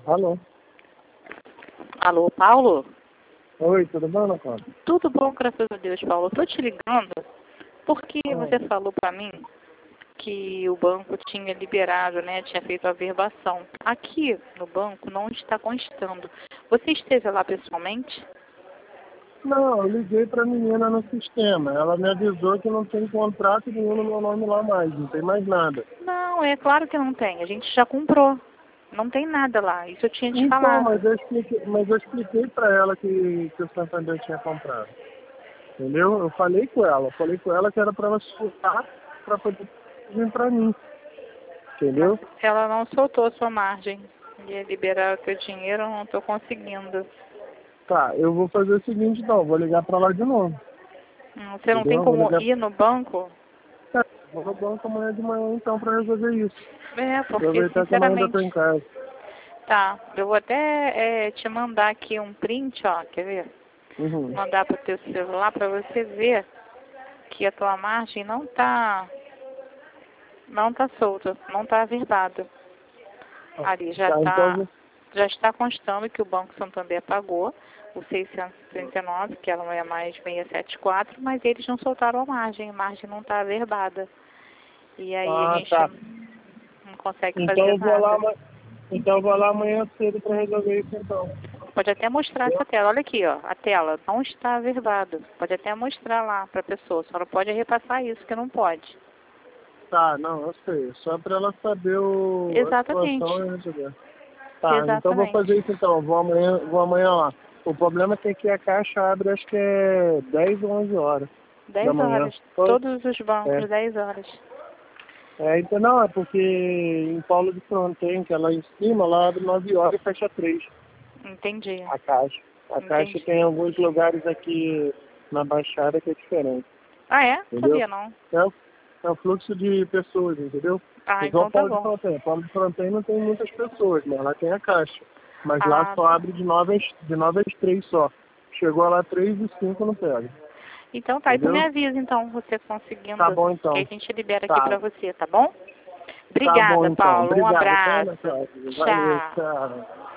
Alô? Alô, Paulo? Oi, tudo bom, Ana Cláudia? Tudo bom, graças a Deus, Paulo. Estou te ligando porque você falou para mim que o banco tinha liberado, né, tinha feito a averbação. Aqui no banco não está constando. Você esteve lá pessoalmente? Não, eu liguei pra menina no sistema. Ela me avisou que não tem contrato nenhum no meu nome lá mais, não tem mais nada. Não, é claro que não tem. A gente já comprou. Não tem nada lá. Isso eu tinha te Então, falado. mas eu expliquei pra ela que o Santander tinha comprado. Entendeu? Eu falei com ela que era pra ela soltar pra poder vir pra mim. Mas Entendeu? ela não soltou a sua margem. Ia liberar o teu dinheiro, eu não estou conseguindo. Tá, eu vou fazer o seguinte então, vou ligar pra lá de novo. Você não tem Entendeu? Vou como ligar. ir no banco? Vou no banco amanhã de manhã então pra resolver isso. É, porque Aproveitar que eu ainda tô em sinceramente... casa. Tá, eu vou até te mandar aqui um print, ó, quer ver? Uhum. Mandar pro teu celular para você ver que a tua margem não tá solta, não tá averbada. Ali Tá, então já está constando que o Banco Santander pagou o 639, que ela não é mais 674, mas eles não soltaram a margem não está averbada. E aí a gente tá. não consegue Então fazer eu vou lá, nada. então eu vou lá amanhã cedo para resolver isso então. Pode até mostrar essa tela. Olha aqui, ó. A tela não está averbada. Pode até mostrar lá para a pessoa. Só não pode repassar isso, que não pode. Tá, não, eu sei. Só para ela saber a Exatamente. situação e resolver. Tá, então eu vou Exatamente. fazer isso então. Eu vou amanhã lá. O problema é que aqui a caixa abre acho que é 10 ou 11 horas da 10 manhã. horas. Todos os bancos, É. 10 horas. Então não, é porque em Paulo de Fronten, que é lá em cima, lá abre 9 horas e fecha 3. Entendi. A caixa. A caixa Entendi. tem alguns lugares aqui na Baixada que é diferente. Ah, é? Entendeu? Sabia não. É o fluxo de pessoas, entendeu? Ah, Igual então tá Paulo de bom. Fronten. Paulo de Fronten não tem muitas pessoas, mas lá tem a caixa. Mas lá Ah, só abre de 9 às 3 só. Chegou lá 3 e 5 não pega. então tá. E tu me Entendeu? avisa então, você Tá conseguindo, bom que a então. gente libera aqui Tá. pra você, tá bom? Tá bom Obrigada, então. Paulo. Um Obrigado, tá, abraço. Ana Cláudia? Valeu, Tchau. tchau.